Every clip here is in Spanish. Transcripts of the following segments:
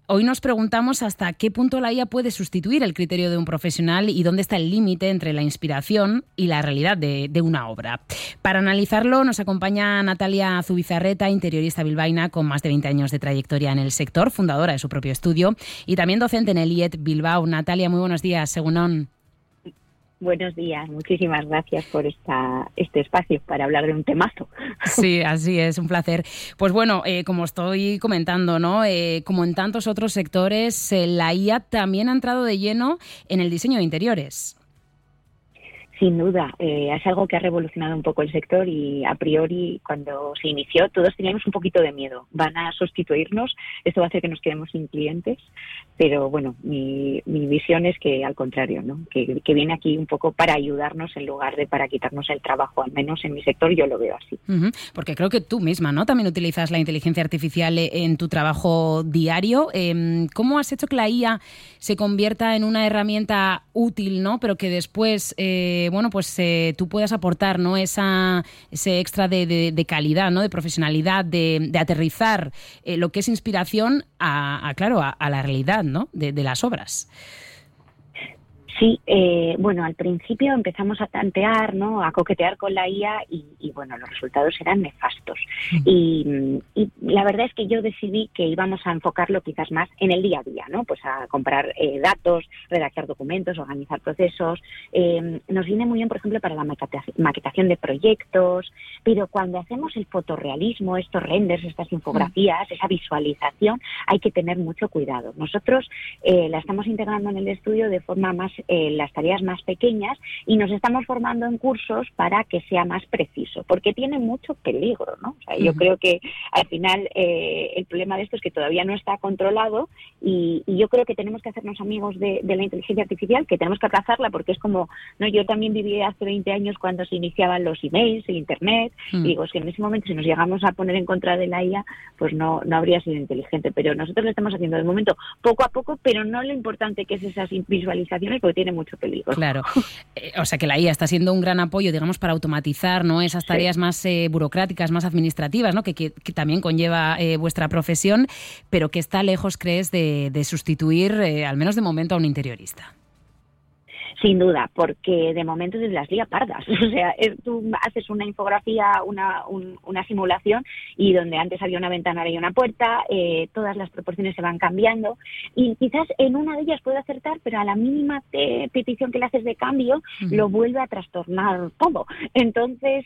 Hoy nos preguntamos hasta qué punto la IA puede sustituir el criterio de un profesional y dónde está el límite entre la inspiración y la realidad de una obra. Para analizarlo nos acompaña Natalia Zubizarreta, interiorista bilbaína con más de 20 años de trayectoria en el sector, fundadora de su propio estudio y también docente en el IET Bilbao. Natalia, muy buenos días, egunon. Buenos días, muchísimas gracias por este espacio para hablar de un temazo. Sí, así es, un placer. Pues bueno, como estoy comentando, ¿no? Como en tantos otros sectores, la IA también ha entrado de lleno en el diseño de interiores. Sin duda, es algo que ha revolucionado un poco el sector y a priori cuando se inició todos teníamos un poquito de miedo. Van a sustituirnos, esto va a hacer que nos quedemos sin clientes, pero bueno, mi visión es que al contrario, ¿no? Que viene aquí un poco para ayudarnos en lugar de para quitarnos el trabajo, al menos en mi sector yo lo veo así. Porque creo que tú misma, ¿no? También utilizas la inteligencia artificial en tu trabajo diario. ¿Cómo has hecho que la IA se convierta en una herramienta útil, ¿no? Pero que después tú puedas aportar, ¿no? Ese extra de calidad, ¿no? De profesionalidad, de aterrizar lo que es inspiración a la realidad, ¿no? de las obras. Sí, al principio empezamos a tantear, ¿no? A coquetear con la IA y bueno, los resultados eran nefastos. Y la verdad es que yo decidí que íbamos a enfocarlo quizás más en el día a día, ¿no? Pues a comparar datos, redactar documentos, organizar procesos. Nos viene muy bien, por ejemplo, para la maquetación de proyectos, pero cuando hacemos el fotorrealismo, estos renders, estas infografías, esa visualización, hay que tener mucho cuidado. Nosotros la estamos integrando en el estudio de forma más las tareas más pequeñas y nos estamos formando en cursos para que sea más preciso, porque tiene mucho peligro, ¿no? O sea, yo creo que al final el problema de esto es que todavía no está controlado y yo creo que tenemos que hacernos amigos de la inteligencia artificial, que tenemos que abrazarla porque es como, ¿no? Yo también viví hace 20 años cuando se iniciaban los emails, el internet, y digo, es que en ese momento si nos llegamos a poner en contra de la IA, pues no habría sido inteligente, pero nosotros lo estamos haciendo de momento poco a poco, pero no lo importante que es esas visualizaciones, porque tiene mucho peligro. Claro. O sea que la IA está siendo un gran apoyo, digamos, para automatizar, ¿no? Esas tareas más burocráticas, más administrativas, ¿no? Que también conlleva vuestra profesión, pero que está lejos, ¿crees?, de sustituir, al menos de momento, a un interiorista. Sin duda, porque de momento es las lía pardas. O sea, tú haces una infografía, una simulación, y donde antes había una ventana ahora hay una puerta, todas las proporciones se van cambiando, y quizás en una de ellas puede acertar, pero a la mínima petición que le haces de cambio, lo vuelve a trastornar todo. Entonces,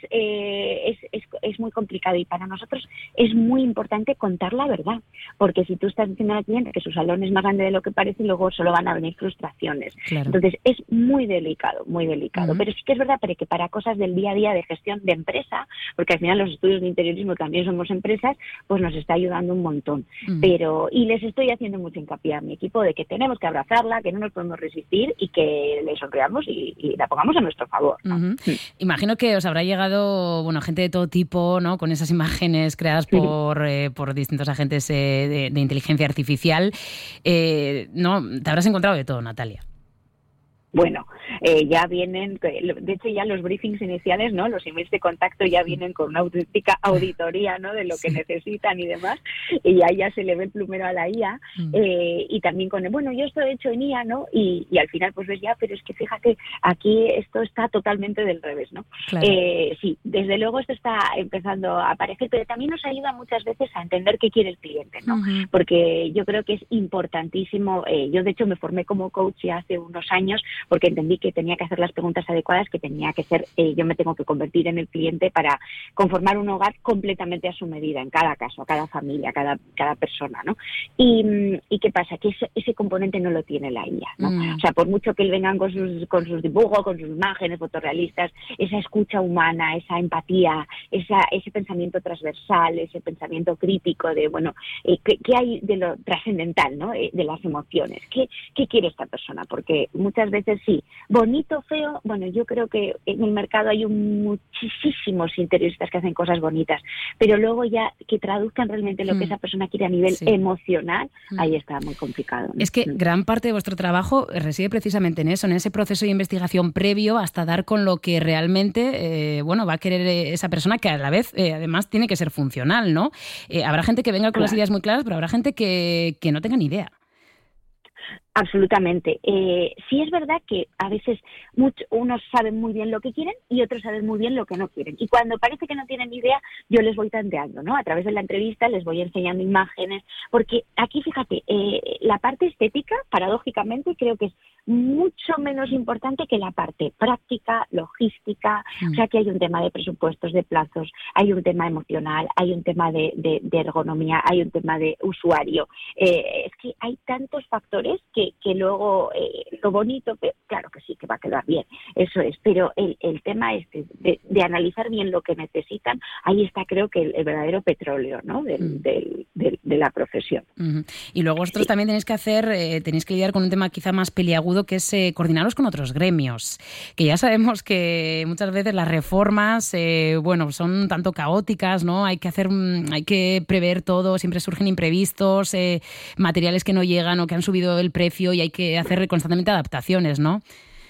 es muy complicado, y para nosotros es muy importante contar la verdad, porque si tú estás diciendo al cliente que su salón es más grande de lo que parece, luego solo van a venir frustraciones. Claro. Entonces, es muy delicado, pero sí que es verdad que para cosas del día a día de gestión de empresa, porque al final los estudios de interiorismo también somos empresas, pues nos está ayudando un montón. Y les estoy haciendo mucho hincapié a mi equipo de que tenemos que abrazarla, que no nos podemos resistir y que le sonreamos y la pongamos a nuestro favor, ¿no? Imagino que os habrá llegado, gente de todo tipo, ¿no? Con esas imágenes creadas por distintos agentes de inteligencia artificial. ¿No? Te habrás encontrado de todo, Natalia. Bueno, ya vienen, de hecho ya los briefings iniciales, ¿no? Los emails de contacto ya vienen con una auténtica auditoría, ¿no? De lo que necesitan y demás, y ya se le ve el plumero a la IA, y también con yo esto he hecho en IA, ¿no? Y al final pues ves pero es que fíjate, aquí esto está totalmente del revés, ¿no? Claro. Sí, desde luego esto está empezando a aparecer, pero también nos ayuda muchas veces a entender qué quiere el cliente, ¿no? Porque yo creo que es importantísimo, yo de hecho me formé como coach ya hace unos años, porque entendí que tenía que hacer las preguntas adecuadas, que tenía que ser, yo me tengo que convertir en el cliente para conformar un hogar completamente a su medida, en cada caso, a cada familia, a cada persona, ¿no? Y ¿qué pasa? Que ese componente no lo tiene la IA, ¿no? O sea, por mucho que él vengan con sus dibujos, con sus imágenes fotorrealistas, esa escucha humana, esa empatía, ese pensamiento transversal, ese pensamiento crítico de, ¿qué hay de lo trascendental, ¿no? De las emociones? ¿Qué quiere esta persona? Porque muchas veces dices, sí, bonito, feo, bueno, yo creo que en el mercado hay muchísimos interioristas que hacen cosas bonitas, pero luego ya que traduzcan realmente lo que esa persona quiere a nivel emocional, ahí está muy complicado, ¿no? Es que gran parte de vuestro trabajo reside precisamente en eso, en ese proceso de investigación previo hasta dar con lo que realmente va a querer esa persona, que a la vez además tiene que ser funcional, ¿no? Habrá gente que venga con las ideas muy claras, pero habrá gente que no tenga ni idea. Absolutamente. Sí es verdad que a veces unos saben muy bien lo que quieren y otros saben muy bien lo que no quieren. Y cuando parece que no tienen idea, yo les voy tanteando, ¿no? A través de la entrevista les voy enseñando imágenes, porque aquí, fíjate, la parte estética, paradójicamente, creo que es mucho menos importante que la parte práctica, logística. O sea, que hay un tema de presupuestos, de plazos, hay un tema emocional, hay un tema de ergonomía, hay un tema de usuario. Es que hay tantos factores que luego lo bonito, claro que sí, que va a quedar bien, eso es, pero el tema este de analizar bien lo que necesitan, ahí está, creo que el verdadero petróleo, ¿no? de la profesión. Y luego vosotros también tenéis que lidiar con un tema quizá más peliagudo, que es coordinaros con otros gremios, que ya sabemos que muchas veces las reformas son tanto caóticas, ¿no? Hay que prever todo, siempre surgen imprevistos, materiales que no llegan o que han subido el precio, y hay que hacer constantemente adaptaciones, ¿no?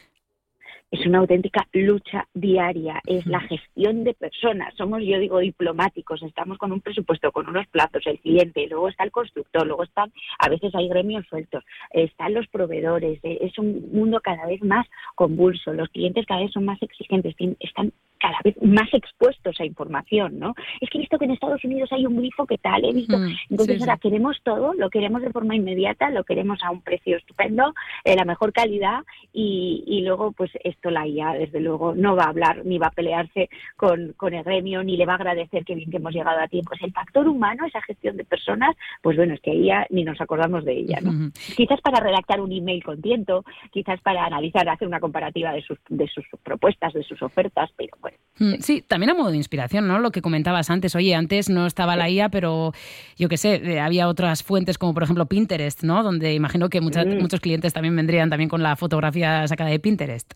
Es una auténtica lucha diaria, es la gestión de personas, somos, yo digo, diplomáticos, estamos con un presupuesto, con unos plazos, el cliente, luego está el constructor, luego a veces hay gremios sueltos, están los proveedores, es un mundo cada vez más convulso, los clientes cada vez son más exigentes, están cada vez más expuestos a información, ¿no? Es que he visto que en Estados Unidos hay un grifo que tal, he visto, entonces ahora queremos todo, lo queremos de forma inmediata, lo queremos a un precio estupendo, la mejor calidad y luego pues esto la IA desde luego no va a hablar ni va a pelearse con el gremio ni le va a agradecer que bien que hemos llegado a tiempo. Es el factor humano, esa gestión de personas, pues bueno, es que ahí ya ni nos acordamos de ella, ¿no? Quizás para redactar un email con tiento, quizás para analizar, hacer una comparativa de sus propuestas, de sus ofertas, pero bueno. Sí, también a modo de inspiración, ¿no? Lo que comentabas antes. Oye, antes no estaba la IA, pero yo qué sé, había otras fuentes como por ejemplo Pinterest, ¿no? Donde imagino que muchos clientes también vendrían también con la fotografía sacada de Pinterest.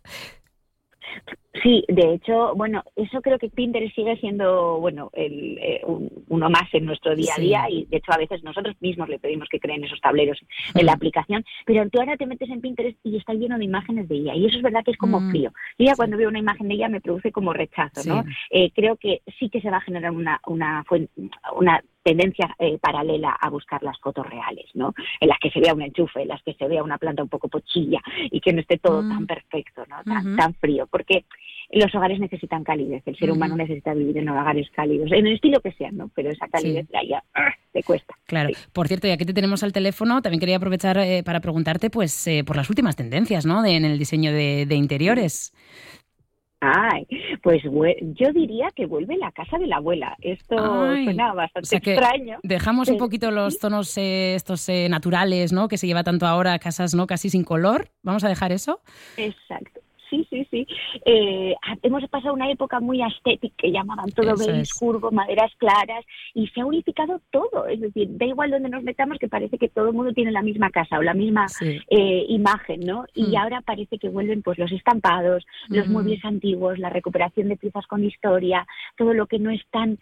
Sí, de hecho, bueno, eso creo que Pinterest sigue siendo, bueno, uno más en nuestro día a día y de hecho a veces nosotros mismos le pedimos que creen esos tableros en la aplicación, pero tú ahora te metes en Pinterest y está lleno de imágenes de ella y eso es verdad que es como frío. Yo ya cuando veo una imagen de ella me produce como rechazo, ¿no? Creo que sí que se va a generar una tendencia paralela a buscar las fotos reales, ¿no? En las que se vea un enchufe, en las que se vea una planta un poco pochilla y que no esté todo tan perfecto, ¿no? Tan frío, porque los hogares necesitan calidez, el ser humano necesita vivir en hogares cálidos, en el estilo que sea, ¿no? Pero esa calidez ya te cuesta. Claro. Sí. Por cierto, ya que te tenemos al teléfono, también quería aprovechar para preguntarte pues por las últimas tendencias, ¿no? En el diseño de interiores. Ay, pues yo diría que vuelve la casa de la abuela. Esto suena bastante extraño. Dejamos un poquito los tonos estos naturales, ¿no? Que se lleva tanto ahora, casas, ¿no? Casi sin color. ¿Vamos a dejar eso? Exacto. Sí. Hemos pasado una época muy estética, que llamaban todo beige, curvo, maderas claras, y se ha unificado todo. Es decir, da igual donde nos metamos, que parece que todo el mundo tiene la misma casa o la misma imagen, ¿no? Y ahora parece que vuelven pues los estampados, los muebles antiguos, la recuperación de piezas con historia, todo lo que no es tan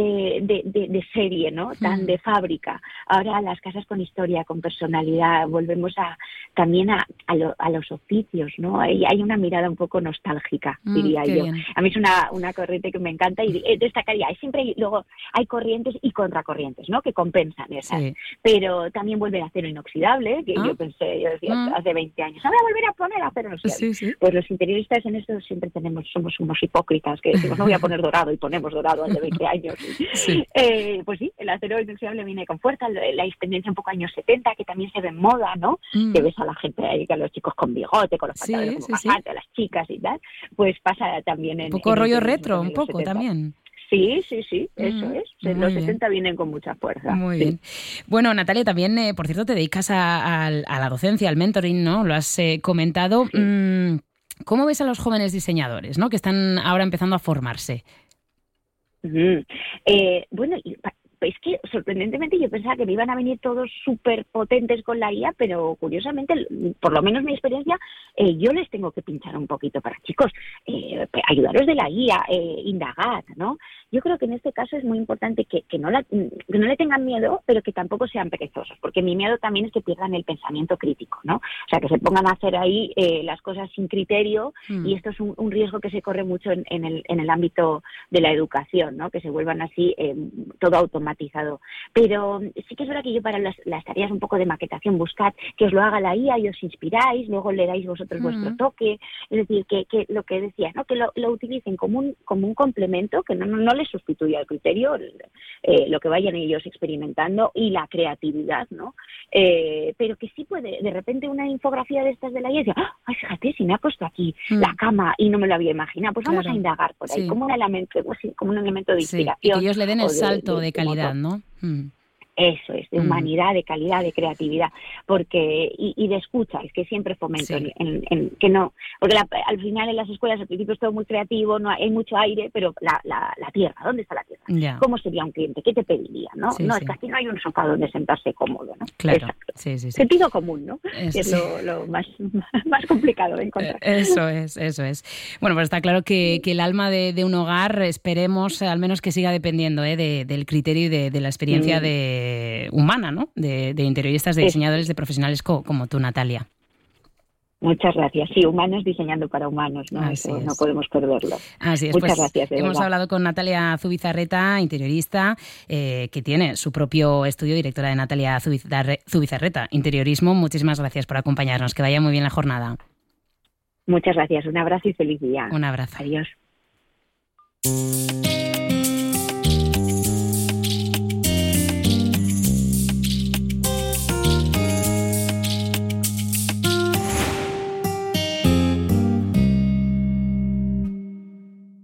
de serie, ¿no? Tan de fábrica. Ahora las casas con historia, con personalidad, volvemos también a los oficios, ¿no? Hay una mirada un poco nostálgica, diría yo. Bien. A mí es una corriente que me encanta y destacaría. Luego hay corrientes y contracorrientes, ¿no? Que compensan esas. Sí. Pero también vuelve a acero inoxidable, que yo decía hace 20 años, voy a volver a poner acero inoxidable. Sí. Pues los interioristas en esto siempre somos unos hipócritas que decimos, no voy a poner dorado y ponemos dorado hace 20 años. Sí. Pues sí, el acero inoxidable viene con fuerza, la tendencia un poco años 70, que también se ve en moda, ¿no? Que ves a la gente ahí, a los chicos con bigote, con los pantalones como más altos, las chicas y tal, pues pasa también en... Un poco rollo retro, un poco 70. También. Sí, eso es. Los 70 vienen con mucha fuerza. Muy bien. Bueno, Natalia, también, por cierto, te dedicas a la docencia, al mentoring, ¿no? Lo has comentado. Sí. ¿Cómo ves a los jóvenes diseñadores, ¿no? Que están ahora empezando a formarse? Bueno, es que sorprendentemente yo pensaba que me iban a venir todos súper potentes con la IA, pero curiosamente, por lo menos mi experiencia, yo les tengo que pinchar un poquito para, chicos, ayudaros de la IA, indagad, ¿no? Yo creo que en este caso es muy importante que no le tengan miedo, pero que tampoco sean perezosos, porque mi miedo también es que pierdan el pensamiento crítico, ¿no? O sea, que se pongan a hacer ahí las cosas sin criterio, y esto es un riesgo que se corre mucho en el ámbito de la educación, ¿no? Que se vuelvan así todo automatizado. Pero sí que es verdad que yo para las tareas un poco de maquetación, buscad que os lo haga la IA y os inspiráis, luego le dais vosotros vuestro toque, es decir, que lo que decía, ¿no? Que lo utilicen como un complemento, que no les sustituya el criterio, lo que vayan ellos experimentando y la creatividad, ¿no? Pero que sí puede, de repente una infografía de estas de la IA, y decir, ay, fíjate, si me ha puesto aquí la cama y no me lo había imaginado, pues vamos a indagar por ahí, como un elemento de inspiración. Y que ellos le den el salto de calidad, ¿no? Eso es, de humanidad, de calidad, de creatividad, porque y de escucha, es que siempre fomento en que no, porque al final en las escuelas al principio es todo muy creativo, no hay mucho aire, pero la tierra, ¿dónde está la tierra? Yeah. ¿Cómo sería un cliente? ¿Qué te pediría? ¿No? Es que aquí no hay un sofá donde sentarse cómodo, ¿no? Claro. Exacto. Sí. Sentido común, ¿no? Es lo más complicado de encontrar. Eso es. Bueno, pues está claro que el alma de un hogar, esperemos al menos que siga dependiendo del criterio y de la experiencia humana, ¿no? De interioristas, de diseñadores, de profesionales como tú, Natalia. Muchas gracias. Sí, humanos diseñando para humanos, ¿no? Eso no podemos perderlo. Así es. Muchas pues gracias. Hemos hablado con Natalia Zubizarreta, interiorista, que tiene su propio estudio, directora de Natalia Zubizarreta, Interiorismo. Muchísimas gracias por acompañarnos. Que vaya muy bien la jornada. Muchas gracias. Un abrazo y feliz día. Un abrazo. Adiós.